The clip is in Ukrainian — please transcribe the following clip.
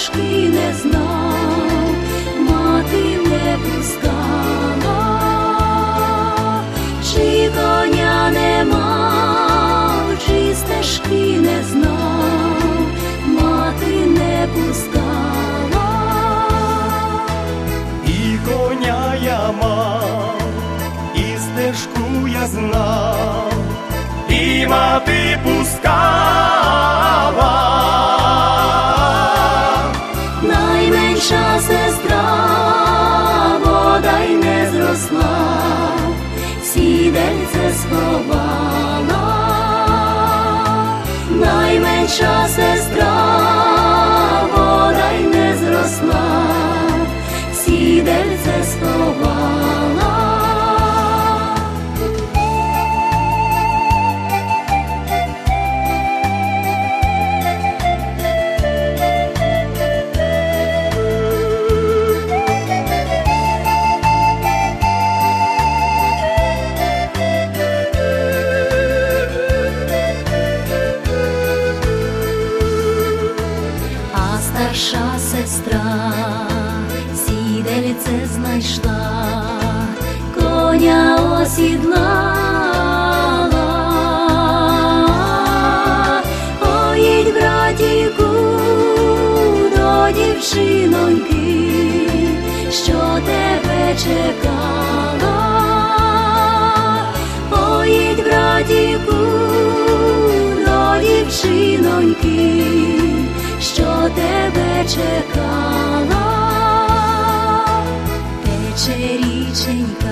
стежки не знав, мати не пускала, чи коня не мав, чи стежки не знав, мати не пускала. І коня я мав, і стежку я знав, і мати пускала. Найменша сестра бодай не зросла, сідельце сховала. Найменша сестра бодай не зросла, сідельце сховала. Старша сестра сідельце знайшла, коня осідлала. Поїдь, братіку, до дівчиноньки, що тебе чекала. Поїдь, братіку, до дівчиноньки, що тебе чекала. Тече річенька